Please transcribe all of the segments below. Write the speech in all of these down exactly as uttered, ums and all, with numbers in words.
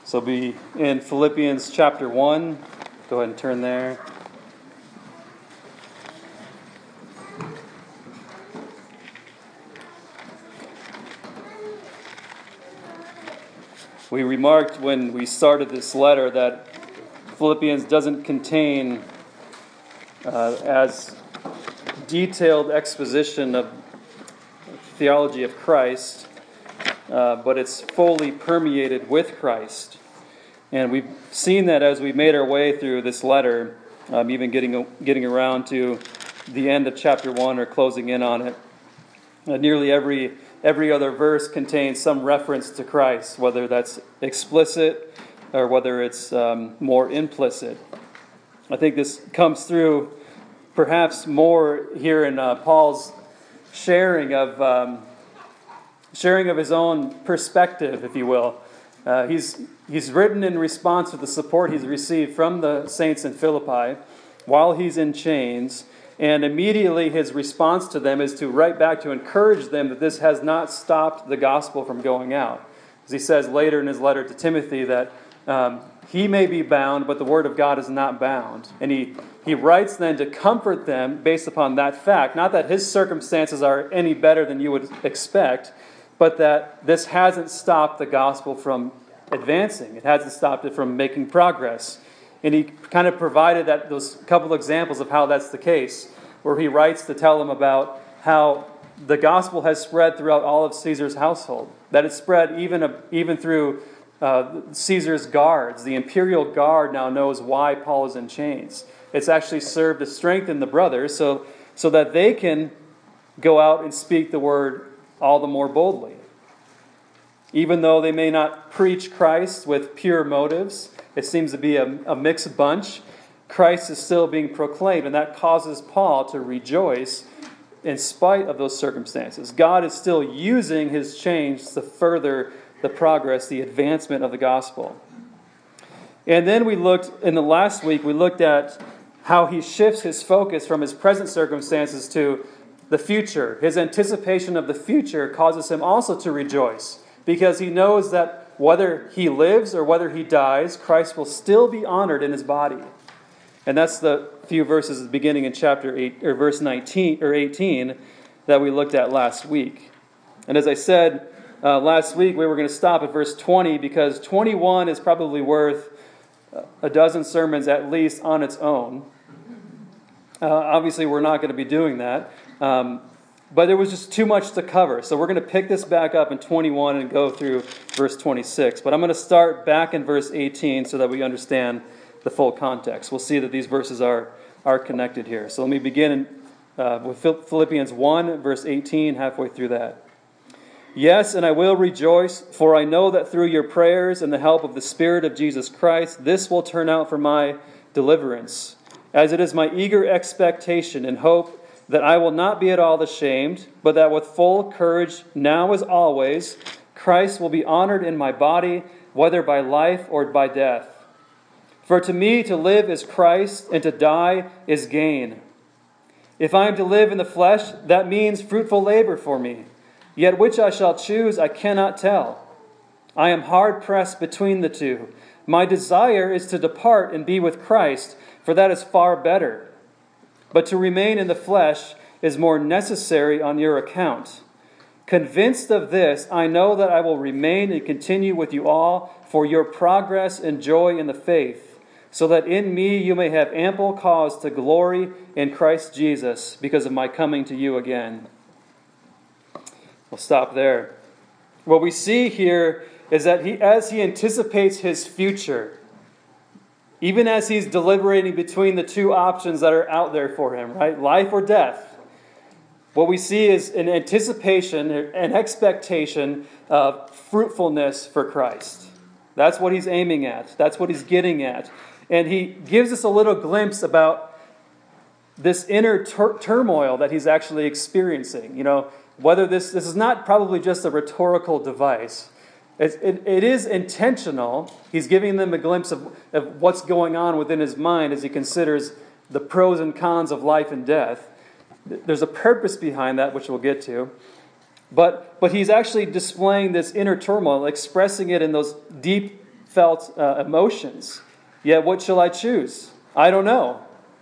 So be in Philippians chapter one. Go ahead and turn there. We remarked when we started this letter that Philippians doesn't contain uh, as detailed exposition of theology of Christ, uh, but it's fully permeated with Christ. And we've seen that as we've made our way through this letter, um, even getting getting around to the end of chapter one or closing in on it. Uh, nearly every every other verse contains some reference to Christ, whether that's explicit or whether it's um, more implicit. I think this comes through perhaps more here in uh, Paul's sharing of um, sharing of his own perspective, if you will. Uh, he's he's written in response to the support he's received from the saints in Philippi while he's in chains, and immediately his response to them is to write back to encourage them that this has not stopped the gospel from going out. As he says later in his letter to Timothy that um, he may be bound, but the word of God is not bound. And he, he writes then to comfort them based upon that fact. Not that his circumstances are any better than you would expect, but that this hasn't stopped the gospel from advancing. It hasn't stopped it from making progress. And he kind of provided that those couple examples of how that's the case, where he writes to tell them about how the gospel has spread throughout all of Caesar's household, that it's spread even, even through uh, Caesar's guards. The imperial guard now knows why Paul is in chains. It's actually served to strengthen the brothers so, so that they can go out and speak the word all the more boldly. Even though they may not preach Christ with pure motives, it seems to be a, a mixed bunch, Christ is still being proclaimed, and that causes Paul to rejoice in spite of those circumstances. God is still using his chains to further the progress, the advancement of the gospel. And then we looked, in the last week, we looked at how he shifts his focus from his present circumstances to the future. His anticipation of the future causes him also to rejoice, because he knows that whether he lives or whether he dies, Christ will still be honored in his body. And that's the few verses beginning in chapter eight or verse nineteen or eighteen that we looked at last week. And as I said uh, last week, we were going to stop at verse twenty because twenty-one is probably worth a dozen sermons at least on its own. Uh, obviously, we're not going to be doing that. Um, but there was just too much to cover. So we're going to pick this back up in twenty-one and go through verse twenty-six. But I'm going to start back in verse eighteen so that we understand the full context. We'll see that these verses are, are connected here. So let me begin uh, with Philippians one, verse eighteen, halfway through that. Yes, and I will rejoice, for I know that through your prayers and the help of the Spirit of Jesus Christ, this will turn out for my deliverance, as it is my eager expectation and hope that I will not be at all ashamed, but that with full courage, now as always, Christ will be honored in my body, whether by life or by death. For to me to live is Christ, and to die is gain. If I am to live in the flesh, that means fruitful labor for me. Yet which I shall choose, I cannot tell. I am hard pressed between the two. My desire is to depart and be with Christ, for that is far better. But to remain in the flesh is more necessary on your account. Convinced of this, I know that I will remain and continue with you all for your progress and joy in the faith, so that in me you may have ample cause to glory in Christ Jesus because of my coming to you again. We'll stop there. What we see here is that he, as he anticipates his future, even as he's deliberating between the two options that are out there for him, right? Life or death. What we see is an anticipation, an expectation of fruitfulness for Christ. That's what he's aiming at. That's what he's getting at. And he gives us a little glimpse about this inner tur- turmoil that he's actually experiencing. You know, whether this, this is not probably just a rhetorical device. It, it, it is intentional. He's giving them a glimpse of, of what's going on within his mind as he considers the pros and cons of life and death. There's a purpose behind that, which we'll get to. But, but he's actually displaying this inner turmoil, expressing it in those deep felt uh, emotions. Yet what shall I choose? I don't know.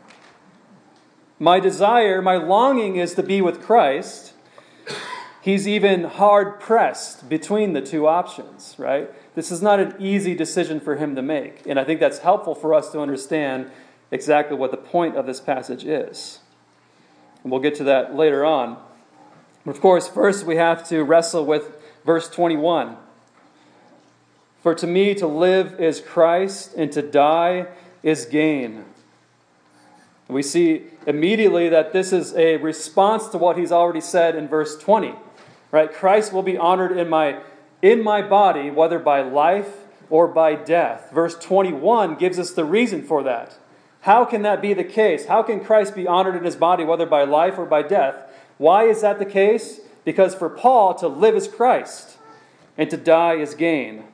My desire, my longing is to be with Christ. He's even hard-pressed between the two options, right? This is not an easy decision for him to make. And I think that's helpful for us to understand exactly what the point of this passage is. And we'll get to that later on. Of course, first we have to wrestle with verse twenty-one. For to me to live is Christ, and to die is gain. We see immediately that this is a response to what he's already said in verse twenty. Right? Christ will be honored in my, in my body, whether by life or by death. Verse twenty-one gives us the reason for that. How can that be the case? How can Christ be honored in his body, whether by life or by death? Why is that the case? Because for Paul, to live is Christ, and to die is gain.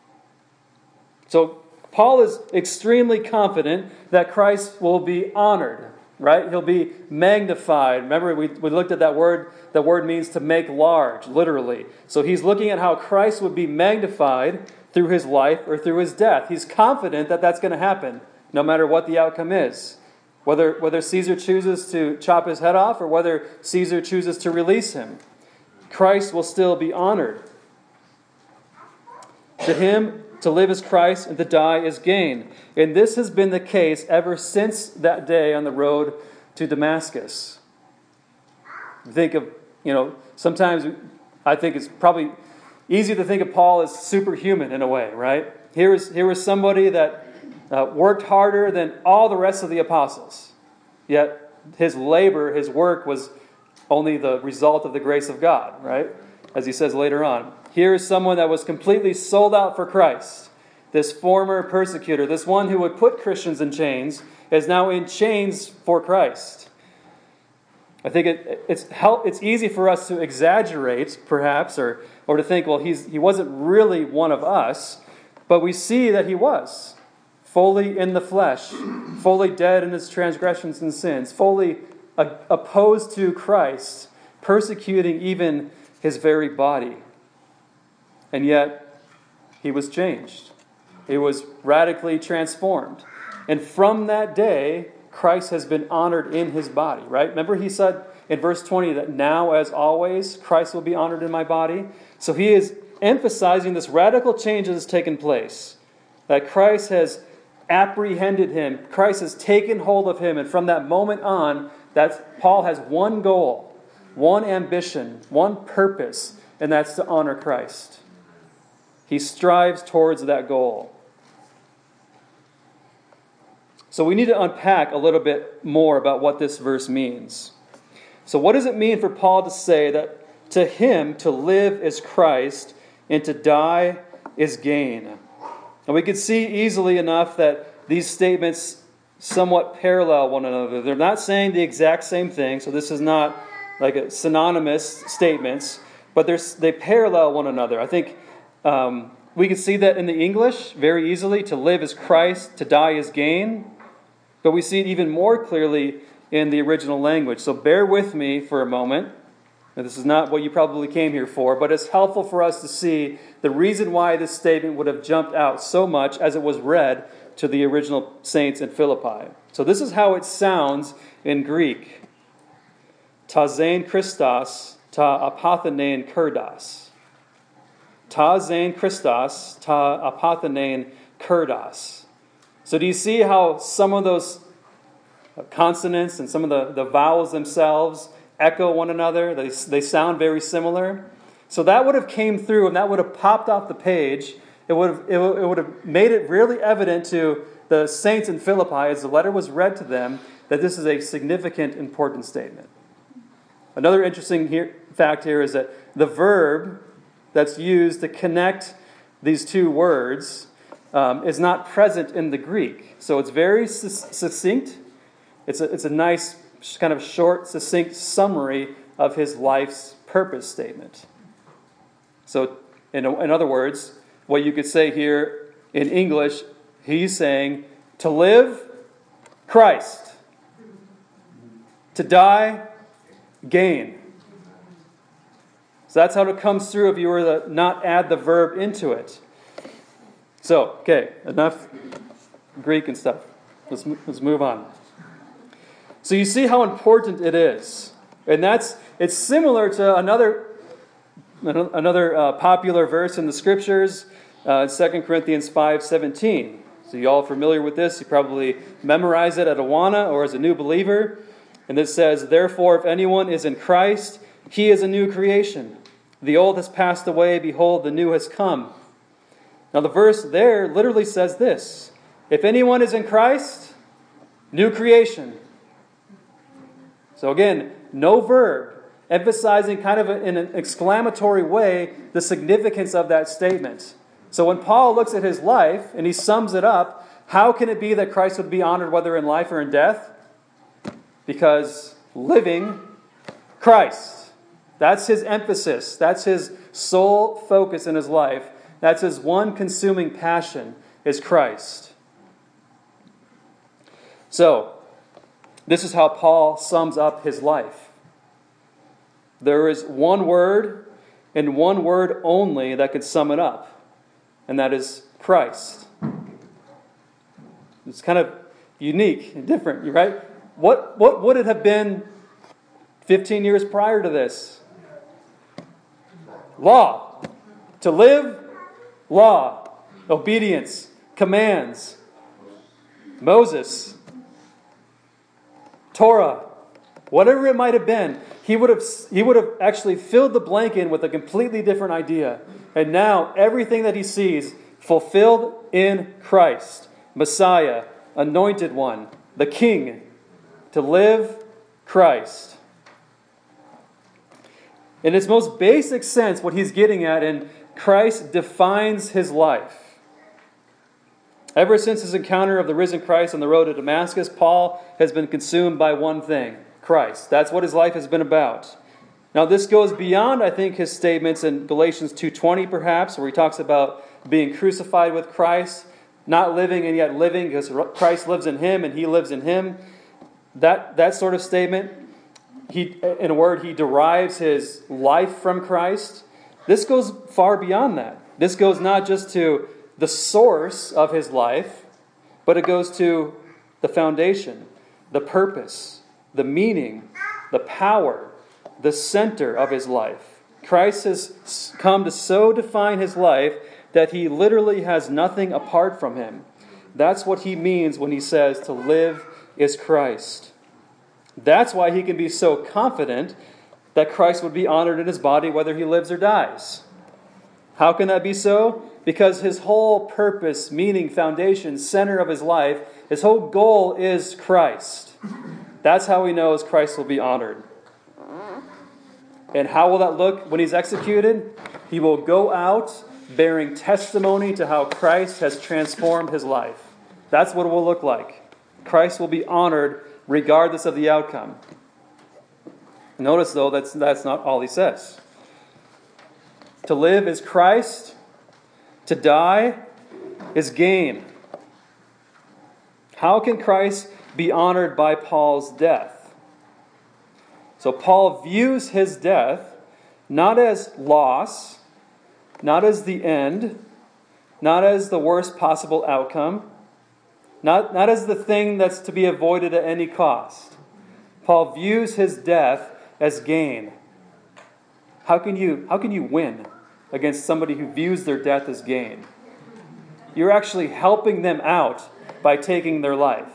So Paul is extremely confident that Christ will be honored, right? He'll be magnified. Remember, we, we looked at that word. The word means to make large, literally. So he's looking at how Christ would be magnified through his life or through his death. He's confident that that's going to happen, no matter what the outcome is. Whether, whether Caesar chooses to chop his head off or whether Caesar chooses to release him, Christ will still be honored. To him, to live is Christ, and to die is gain. And this has been the case ever since that day on the road to Damascus. Think of, you know, sometimes I think it's probably easy to think of Paul as superhuman in a way, right? Here is, here was somebody that uh, worked harder than all the rest of the apostles. Yet his labor, his work was only the result of the grace of God, right? As he says later on. Here is someone that was completely sold out for Christ. This former persecutor, this one who would put Christians in chains, is now in chains for Christ. I think it, it's help, it's easy for us to exaggerate, perhaps, or, or to think, well, he's, he wasn't really one of us, but we see that he was. Fully in the flesh, fully dead in his transgressions and sins, fully a, opposed to Christ, persecuting even his very body. And yet, he was changed. He was radically transformed. And from that day, Christ has been honored in his body, right? Remember he said in verse twenty that now, as always, Christ will be honored in my body. So he is emphasizing this radical change that has taken place. That Christ has apprehended him. Christ has taken hold of him. And from that moment on, that Paul has one goal, one ambition, one purpose, and that's to honor Christ. He strives towards that goal. So we need to unpack a little bit more about what this verse means. So what does it mean for Paul to say that to him to live is Christ and to die is gain? And we can see easily enough that these statements somewhat parallel one another. They're not saying the exact same thing, so this is not like a synonymous statements, but they're, they parallel one another. I think um, we can see that in the English very easily. To live is Christ, to die is gain. But we see it even more clearly in the original language. So bear with me for a moment. Now, this is not what you probably came here for, but it's helpful for us to see the reason why this statement would have jumped out so much as it was read to the original saints in Philippi. So this is how it sounds in Greek. Ta zein Christos, ta apathenein kurdos. Ta zein Christos, ta apathenein kurdos. So do you see how some of those consonants and some of the, the vowels themselves echo one another? They, they sound very similar. So that would have came through and that would have popped off the page. It would have, it would, it would have made it really evident to the saints in Philippi as the letter was read to them that this is a significant, important statement. Another interesting here, fact here is that the verb that's used to connect these two words um, is not present in the Greek. So it's very succinct. It's a, it's a nice kind of short, succinct summary of his life's purpose statement. So in, in other words, what you could say here in English, he's saying, to live, Christ. To die, gain. So that's how it comes through if you were to not add the verb into it. So, okay, enough Greek and stuff. Let's, let's move on. So you see how important it is. And that's it's similar to another another uh, popular verse in the Scriptures, uh, Second Corinthians five seventeen. So you all familiar with this? You probably memorize it at Awana or as a new believer. And this says, "Therefore, if anyone is in Christ, he is a new creation. The old has passed away, behold, the new has come." Now the verse there literally says this: if anyone is in Christ, new creation. So again, no verb, emphasizing kind of in an exclamatory way the significance of that statement. So when Paul looks at his life and he sums it up, how can it be that Christ would be honored whether in life or in death? Because living Christ. That's his emphasis. That's his sole focus in his life. That's his one consuming passion, is Christ. So, this is how Paul sums up his life. There is one word and one word only that could sum it up, and that is Christ. It's kind of unique and different, right? What, what would it have been fifteen years prior to this? Law. To live, law. Obedience. Commands. Moses. Torah. Whatever it might have been, he would have, he would have actually filled the blank in with a completely different idea. And now everything that he sees fulfilled in Christ. Messiah, anointed one, the King. To live, Christ. In its most basic sense, what he's getting at, and Christ defines his life. Ever since his encounter of the risen Christ on the road to Damascus, Paul has been consumed by one thing, Christ. That's what his life has been about. Now this goes beyond, I think, his statements in Galatians two twenty perhaps, where he talks about being crucified with Christ, not living and yet living because Christ lives in him and he lives in him. That, that sort of statement, he, in a word, he derives his life from Christ. This goes far beyond that. This goes not just to the source of his life, but it goes to the foundation, the purpose, the meaning, the power, the center of his life. Christ has come to so define his life that he literally has nothing apart from him. That's what he means when he says to live is Christ. That's why he can be so confident that Christ would be honored in his body whether he lives or dies. How can that be so? Because his whole purpose, meaning, foundation, center of his life, his whole goal is Christ. That's how he knows Christ will be honored. And how will that look when he's executed? He will go out bearing testimony to how Christ has transformed his life. That's what it will look like. Christ will be honored regardless of the outcome. Notice, though, that's, that's not all he says. To live is Christ. To die is gain. How can Christ be honored by Paul's death? So Paul views his death not as loss, not as the end, not as the worst possible outcome, not, not as the thing that's to be avoided at any cost. Paul views his death as gain. How can you, how can you win against somebody who views their death as gain? You're actually helping them out by taking their life.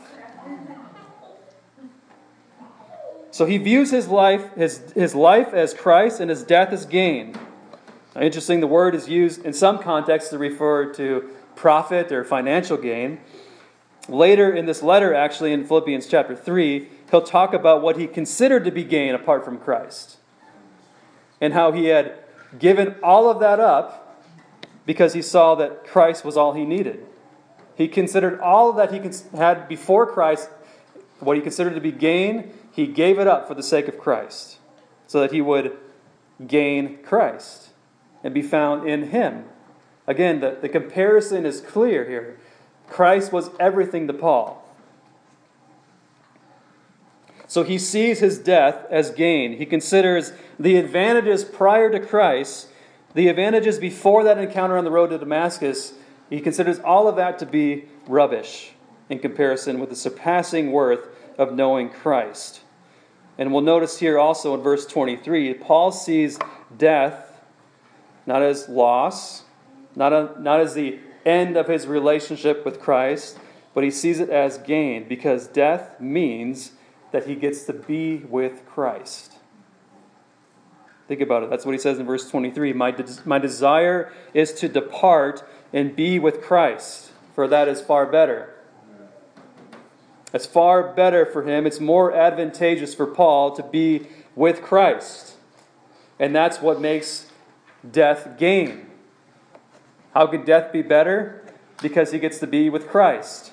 So he views his life, his, his life as Christ and his death as gain. Now, interesting, the word is used in some contexts to refer to profit or financial gain. Later in this letter, actually in Philippians chapter three, he'll talk about what he considered to be gain apart from Christ. And how he had given all of that up because he saw that Christ was all he needed. He considered all that he had before Christ, what he considered to be gain, he gave it up for the sake of Christ, so that he would gain Christ and be found in him. Again, the, the comparison is clear here. Christ was everything to Paul. So he sees his death as gain. He considers the advantages prior to Christ, the advantages before that encounter on the road to Damascus, He considers all of that to be rubbish in comparison with the surpassing worth of knowing Christ. And we'll notice here also in verse twenty-three, Paul sees death not as loss, not, a, not as the end of his relationship with Christ, but he sees it as gain, because death means that he gets to be with Christ. Think about it. That's what he says in verse twenty-three. My, de- my desire is to depart and be with Christ, for that is far better. It's far better for him. It's more advantageous for Paul to be with Christ. And that's what makes death gain. How could death be better? Because he gets to be with Christ.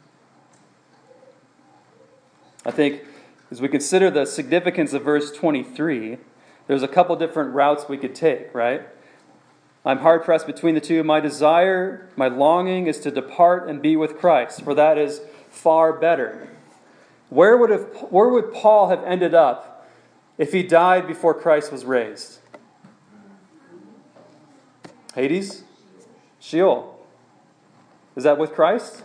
I think as we consider the significance of verse twenty-three, there's a couple different routes we could take, right? I'm hard-pressed between the two. My desire, my longing is to depart and be with Christ, for that is far better. Where would have, where would Paul have ended up if he died before Christ was raised? Hades? Sheol. Is that with Christ?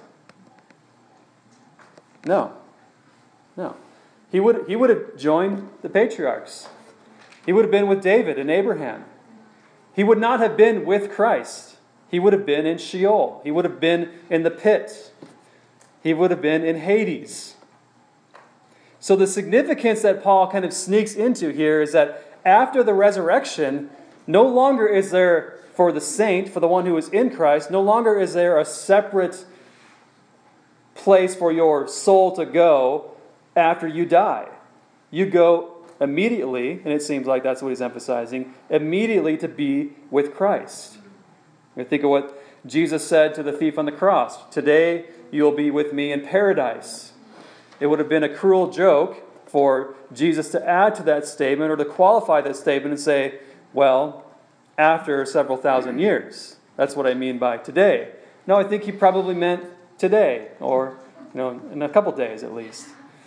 No. No. He would, he would have joined the patriarchs. He would have been with David and Abraham. He would not have been with Christ. He would have been in Sheol. He would have been in the pit. He would have been in Hades. So the significance that Paul kind of sneaks into here is that after the resurrection, no longer is there, for the saint, for the one who is in Christ, no longer is there a separate place for your soul to go after you die. You go immediately, and it seems like that's what he's emphasizing, immediately to be with Christ. You think of what Jesus said to the thief on the cross. Today you'll be with me in paradise. It would have been a cruel joke for Jesus to add to that statement or to qualify that statement and say, well, after several thousand years. That's what I mean by today. No, I think he probably meant today, or you know, in a couple days at least.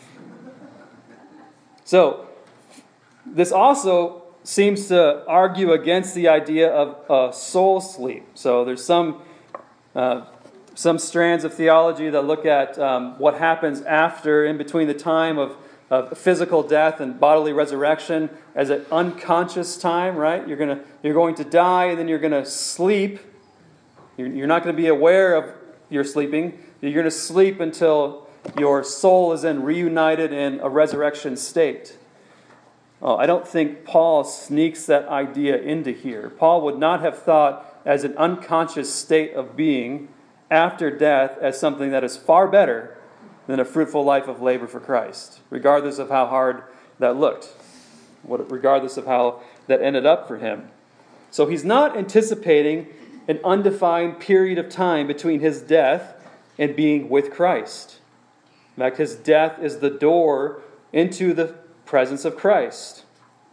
So, this also seems to argue against the idea of uh, soul sleep. So there's some uh, some strands of theology that look at um, what happens after, in between the time of, of physical death and bodily resurrection, as an unconscious time. Right? You're gonna you're going to die, and then you're going to sleep. You're, you're not going to be aware of your sleeping. You're going to sleep until your soul is then reunited in a resurrection state. Oh, I don't think Paul sneaks that idea into here. Paul would not have thought as an unconscious state of being after death as something that is far better than a fruitful life of labor for Christ, regardless of how hard that looked, regardless of how that ended up for him. So he's not anticipating an undefined period of time between his death and being with Christ. In fact, his death is the door into the presence of Christ.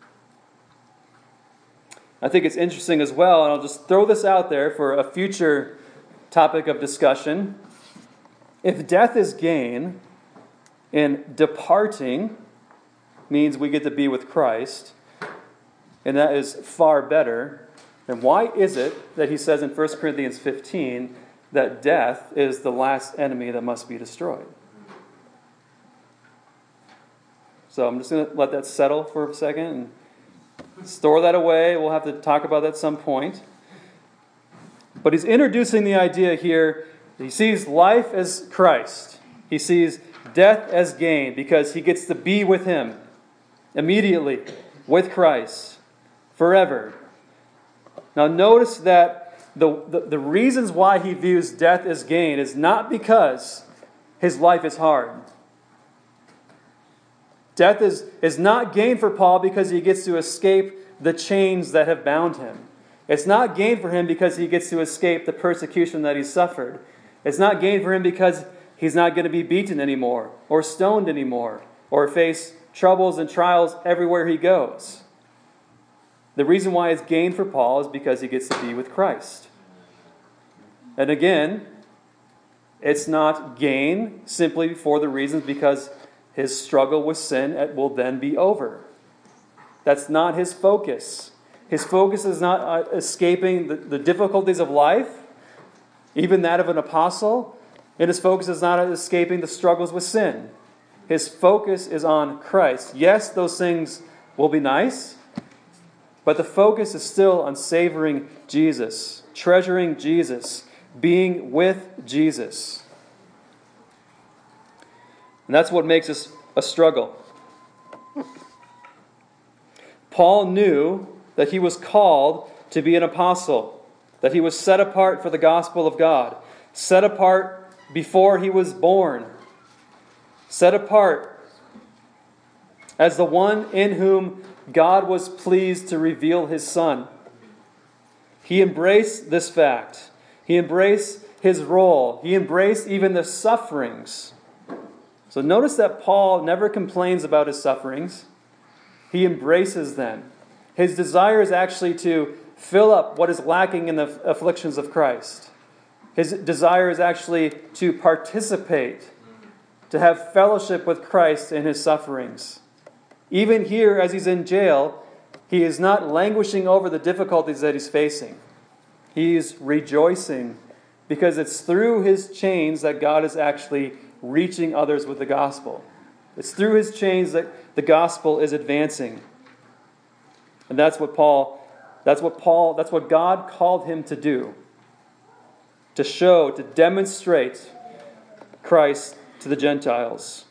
I think it's interesting as well, and I'll just throw this out there for a future topic of discussion. If death is gain, and departing means we get to be with Christ, and that is far better, then why is it that he says in First Corinthians fifteen that death is the last enemy that must be destroyed? So I'm just going to let that settle for a second and store that away. We'll have to talk about that at some point. But he's introducing the idea here. He sees life as Christ. He sees death as gain because he gets to be with him immediately with Christ forever. Now notice that the, the, the reasons why he views death as gain is not because his life is hard. Death is, is not gain for Paul because he gets to escape the chains that have bound him. It's not gain for him because he gets to escape the persecution that he suffered. It's not gain for him because he's not going to be beaten anymore, or stoned anymore, or face troubles and trials everywhere he goes. The reason why it's gain for Paul is because he gets to be with Christ. And again, it's not gain simply for the reasons because his struggle with sin will then be over. That's not his focus. His focus is not escaping the, the difficulties of life. even that of an apostle, and his focus is not on escaping the struggles with sin. His focus is on Christ. Yes, those things will be nice, but the focus is still on savoring Jesus, treasuring Jesus, being with Jesus. And that's what makes us a struggle. Paul knew that he was called to be an apostle, that he was set apart for the gospel of God, set apart before he was born, set apart as the one in whom God was pleased to reveal his Son. He embraced this fact. He embraced his role. He embraced even the sufferings. So notice that Paul never complains about his sufferings. He embraces them. His desire is actually to fill up what is lacking in the afflictions of Christ. His desire is actually to participate, to have fellowship with Christ in his sufferings. Even here, as he's in jail, he is not languishing over the difficulties that he's facing. He's rejoicing because it's through his chains that God is actually reaching others with the gospel. It's through his chains that the gospel is advancing. And that's what Paul, that's what Paul, that's what God called him to do. To show, to demonstrate Christ to the Gentiles.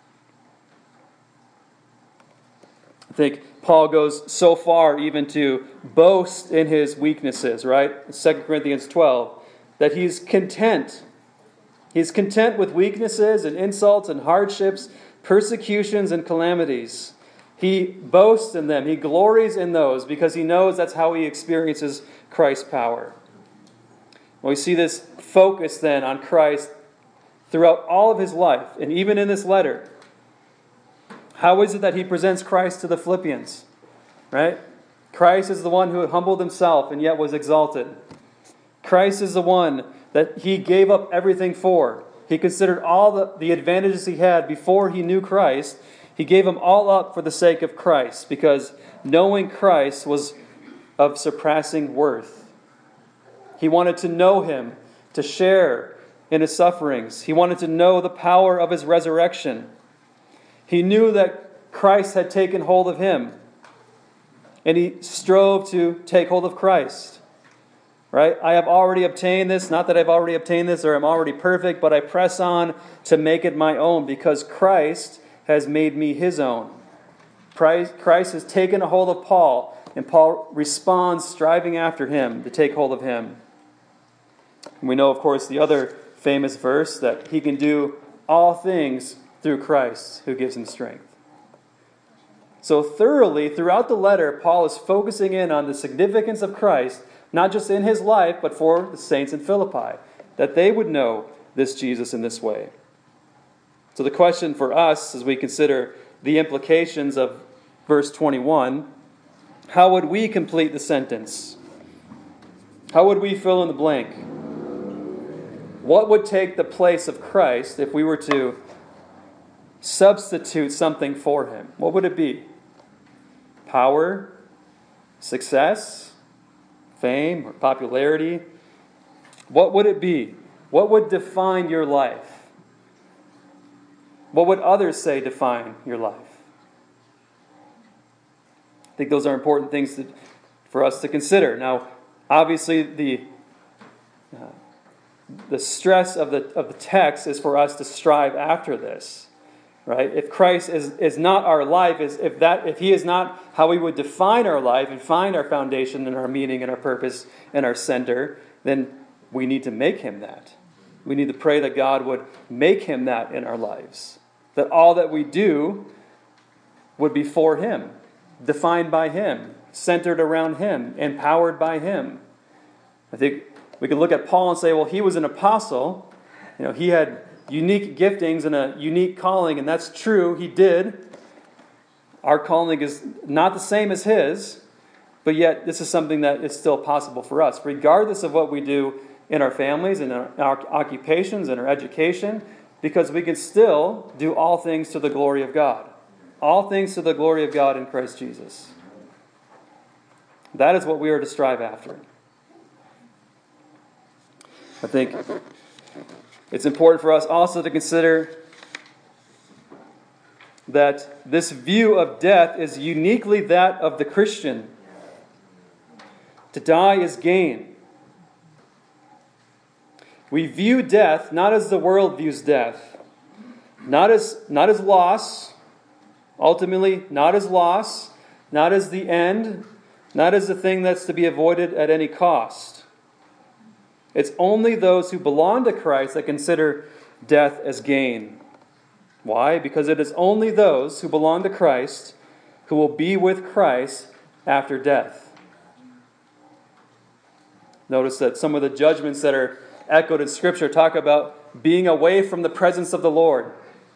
I think Paul goes so far even to boast in his weaknesses, right? Second Corinthians twelve, that he's content. He's content with weaknesses and insults and hardships, persecutions and calamities. He boasts in them. He glories in those because he knows that's how he experiences Christ's power. Well, we see this focus then on Christ throughout all of his life, and even in this letter. How is it that he presents Christ to the Philippians? Right? Christ is the one who humbled himself and yet was exalted. Christ is the one that he gave up everything for. He considered all the, the advantages he had before he knew Christ. He gave them all up for the sake of Christ, because knowing Christ was of surpassing worth. He wanted to know him, to share in his sufferings. He wanted to know the power of his resurrection. He knew that Christ had taken hold of him, and he strove to take hold of Christ. Right? I have already obtained this, not that I've already obtained this or I'm already perfect, but I press on to make it my own because Christ has made me his own. Christ has taken a hold of Paul, and Paul responds striving after him to take hold of him. And we know, of course, the other famous verse that he can do all things through Christ who gives him strength. So thoroughly, throughout the letter, Paul is focusing in on the significance of Christ, not just in his life, but for the saints in Philippi, that they would know this Jesus in this way. So the question for us, as we consider the implications of verse twenty-one, how would we complete the sentence? How would we fill in the blank? What would take the place of Christ if we were to substitute something for him? What would it be? Power? Success? Fame? Or popularity? What would it be? What would define your life? What would others say define your life? I think those are important things to, for us to consider. Now, obviously, the uh, the stress of the of the text is for us to strive after this, right? If Christ is, is not our life, is if that if He is not how we would define our life and find our foundation and our meaning and our purpose and our center, then we need to make Him that. We need to pray that God would make Him that in our lives. That all that we do would be for Him, defined by Him, centered around Him, empowered by Him. I think we could look at Paul and say, well, he was an apostle. You know, he had unique giftings and a unique calling, and that's true, he did. Our calling is not the same as his, but yet this is something that is still possible for us, regardless of what we do in our families, in our, our occupations, in our education, because we can still do all things to the glory of God. All things to the glory of God in Christ Jesus. That is what we are to strive after. I think it's important for us also to consider that this view of death is uniquely that of the Christian. To die is gain. We view death not as the world views death, not as, not as loss, ultimately not as loss, not as the end, not as the thing that's to be avoided at any cost. It's only those who belong to Christ that consider death as gain. Why? Because it is only those who belong to Christ who will be with Christ after death. Notice that some of the judgments that are echoed in Scripture talk about being away from the presence of the Lord.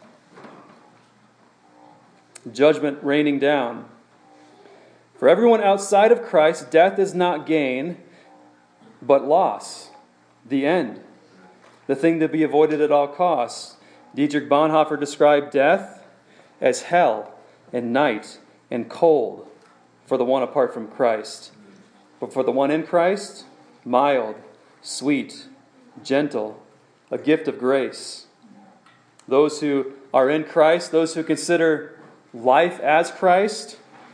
Judgment raining down. For everyone outside of Christ, death is not gain, but loss. The end. The thing to be avoided at all costs. Dietrich Bonhoeffer described death as hell and night and cold for the one apart from Christ. But for the one in Christ, mild, sweet, gentle, a gift of grace. Those who are in Christ, those who consider life as Christ,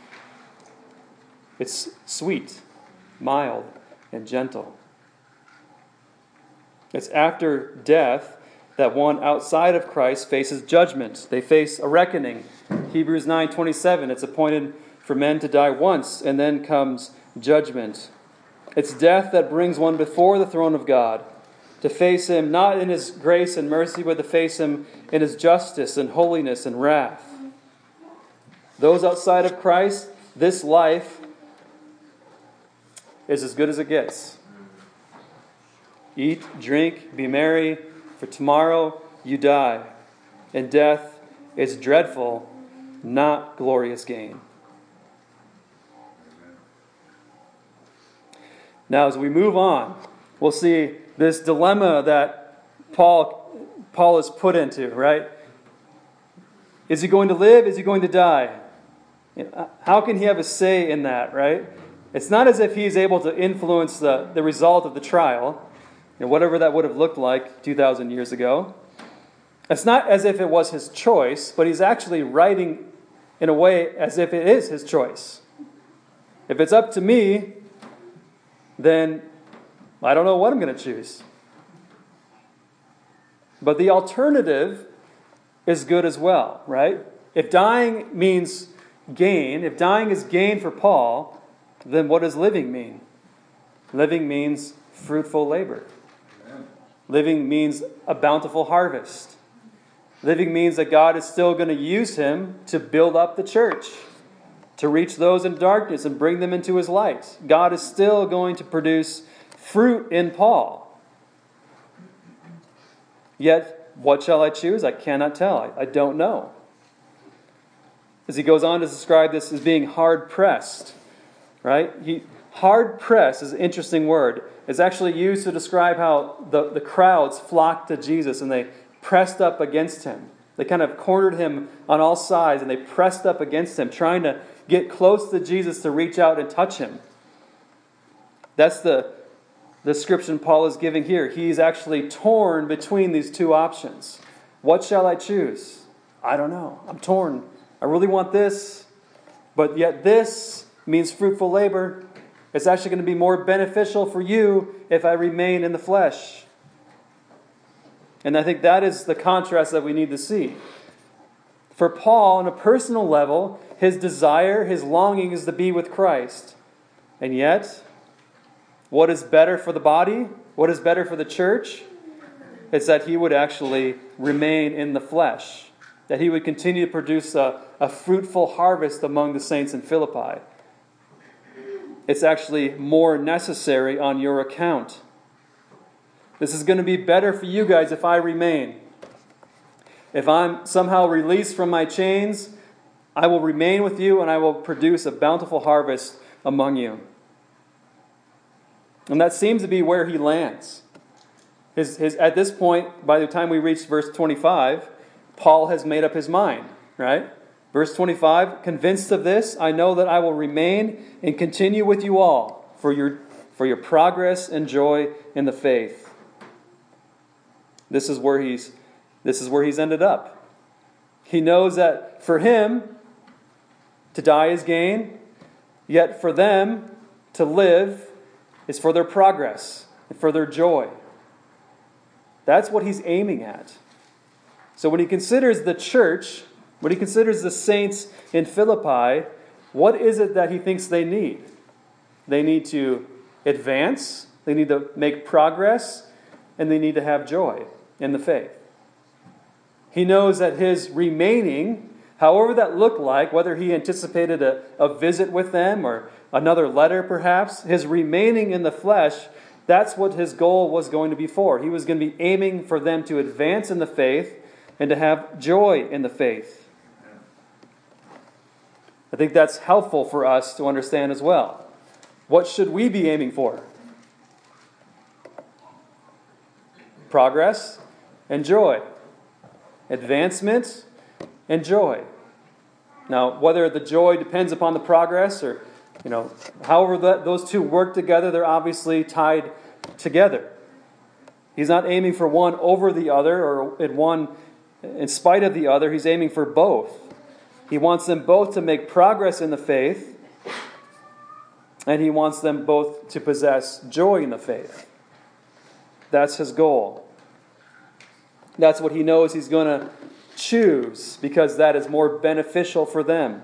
it's sweet, mild, and gentle. It's after death that one outside of Christ faces judgment. They face a reckoning. Hebrews nine twenty-seven, it's appointed for men to die once, and then comes judgment. It's death that brings one before the throne of God, to face Him not in His grace and mercy, but to face Him in His justice and holiness and wrath. Those outside of Christ, this life is as good as it gets. Eat, drink, be merry, for tomorrow you die. And death is dreadful, not glorious gain. Now, as we move on, we'll see this dilemma that Paul, Paul is put into, right? Is he going to live? Is he going to die? How can he have a say in that, right? It's not as if he's able to influence the, the result of the trial, you know, whatever that would have looked like two thousand years ago. It's not as if it was his choice, but he's actually writing in a way as if it is his choice. If it's up to me, then I don't know what I'm going to choose. But the alternative is good as well, right? If dying means gain, if dying is gain for Paul, then what does living mean? Living means fruitful labor. Amen. Living means a bountiful harvest. Living means that God is still going to use him to build up the church, to reach those in darkness and bring them into his light. God is still going to produce fruit in Paul. Yet, what shall I choose? I cannot tell. I, I don't know. As he goes on to describe this as being hard-pressed, right? He, hard-pressed is an interesting word. It's actually used to describe how the, the crowds flocked to Jesus and they pressed up against him. They kind of cornered him on all sides and they pressed up against him, trying to get close to Jesus to reach out and touch him. That's the description Paul is giving here. He's actually torn between these two options. What shall I choose? I don't know. I'm torn. I really want this, but yet this means fruitful labor. It's actually going to be more beneficial for you if I remain in the flesh. And I think that is the contrast that we need to see. For Paul, on a personal level, his desire, his longing is to be with Christ. And yet, what is better for the body? What is better for the church? It's that he would actually remain in the flesh. That he would continue to produce a, a fruitful harvest among the saints in Philippi. It's actually more necessary on your account. This is going to be better for you guys if I remain. If I'm somehow released from my chains, I will remain with you and I will produce a bountiful harvest among you. And that seems to be where he lands. His, his, at this point, by the time we reach verse twenty-five, Paul has made up his mind, right? Verse twenty-five, convinced of this, I know that I will remain and continue with you all for your, for your progress and joy in the faith, This is where he's this is where he's ended up. He knows that for him to die is gain, yet for them to live is for their progress and for their joy. That's what he's aiming at. So when he considers the church, when he considers the saints in Philippi, what is it that he thinks they need? They need to advance, they need to make progress, and they need to have joy in the faith. He knows that his remaining, however that looked like, whether he anticipated a, a visit with them or another letter perhaps, his remaining in the flesh, that's what his goal was going to be for. He was going to be aiming for them to advance in the faith and to have joy in the faith. I think that's helpful for us to understand as well. What should we be aiming for? Progress and joy. Advancement and joy. Now, whether the joy depends upon the progress or, you know, however that, those two work together, they're obviously tied together. He's not aiming for one over the other or in one in spite of the other. He's aiming for both. He wants them both to make progress in the faith, and he wants them both to possess joy in the faith. That's his goal. That's what he knows he's going to choose because that is more beneficial for them.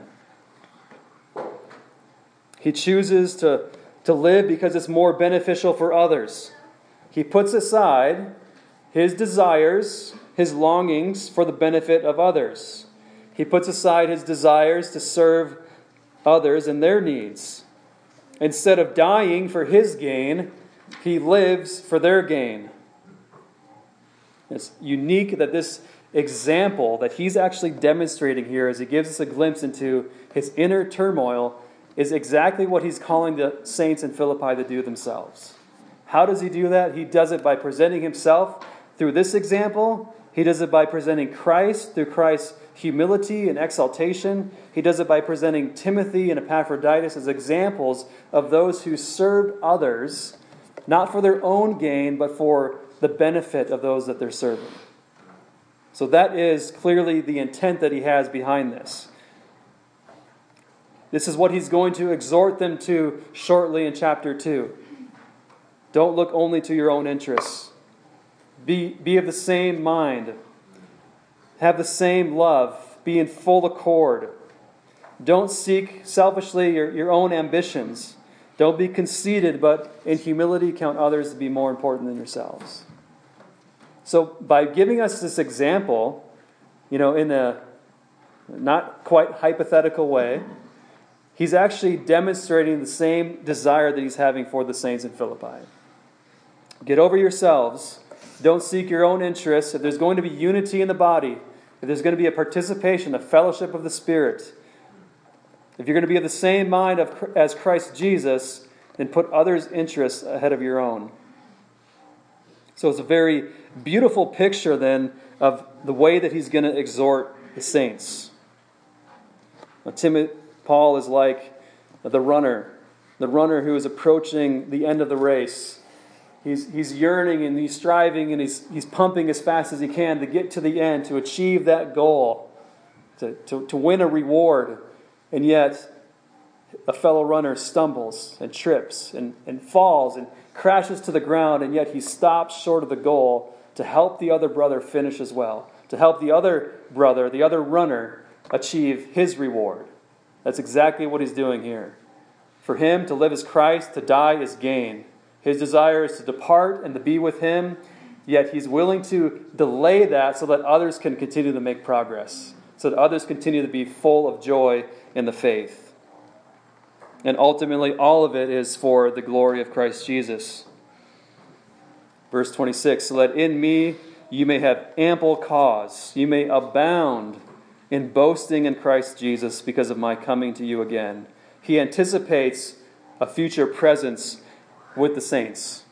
He chooses to, to live because it's more beneficial for others. He puts aside his desires, his longings for the benefit of others. He puts aside his desires to serve others and their needs. Instead of dying for his gain, he lives for their gain. It's unique that this example that he's actually demonstrating here as he gives us a glimpse into his inner turmoil is exactly what he's calling the saints in Philippi to do themselves. How does he do that? He does it by presenting himself through this example. He does it by presenting Christ through Christ's humility and exaltation. He does it by presenting Timothy and Epaphroditus as examples of those who served others, not for their own gain, but for the benefit of those that they're serving. So that is clearly the intent that he has behind this. This is what he's going to exhort them to shortly in chapter two. Don't look only to your own interests. Be, be of the same mind. Have the same love. Be in full accord. Don't seek selfishly your, your own ambitions. Don't be conceited, but in humility count others to be more important than yourselves. So by giving us this example, you know, in a not quite hypothetical way, he's actually demonstrating the same desire that he's having for the saints in Philippi. Get over yourselves. Don't seek your own interests. If there's going to be unity in the body, if there's going to be a participation, a fellowship of the Spirit, if you're going to be of the same mind of, as Christ Jesus, then put others' interests ahead of your own. So it's a very beautiful picture then of the way that he's going to exhort the saints. Now, Timothy, Paul is like the runner, the runner who is approaching the end of the race. He's, he's yearning and he's striving and he's, he's pumping as fast as he can to get to the end, to achieve that goal, to, to, to win a reward. And yet, a fellow runner stumbles and trips and, and falls and crashes to the ground, and yet he stops short of the goal to help the other brother finish as well, to help the other brother, the other runner, achieve his reward. That's exactly what he's doing here. For him, to live is Christ, to die is gain. His desire is to depart and to be with him, yet he's willing to delay that so that others can continue to make progress, so that others continue to be full of joy in the faith. And ultimately, all of it is for the glory of Christ Jesus. Verse twenty-six, so that in me you may have ample cause, you may abound in boasting in Christ Jesus because of my coming to you again. He anticipates a future presence with the saints.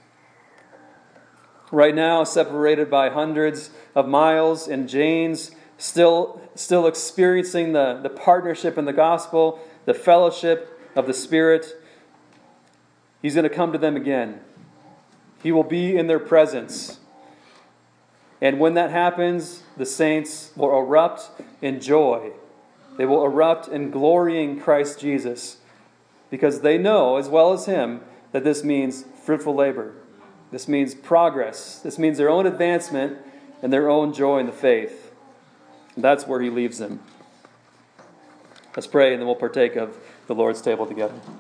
Right now, separated by hundreds of miles in James, still, still experiencing the, the partnership in the gospel, the fellowship of the Spirit. He's going to come to them again. He will be in their presence. And when that happens, the saints will erupt in joy. They will erupt in glorying Christ Jesus, because they know, as well as him, that this means fruitful labor. This means progress. This means their own advancement and their own joy in the faith. And that's where he leaves them. Let's pray, and then we'll partake of the Lord's table together.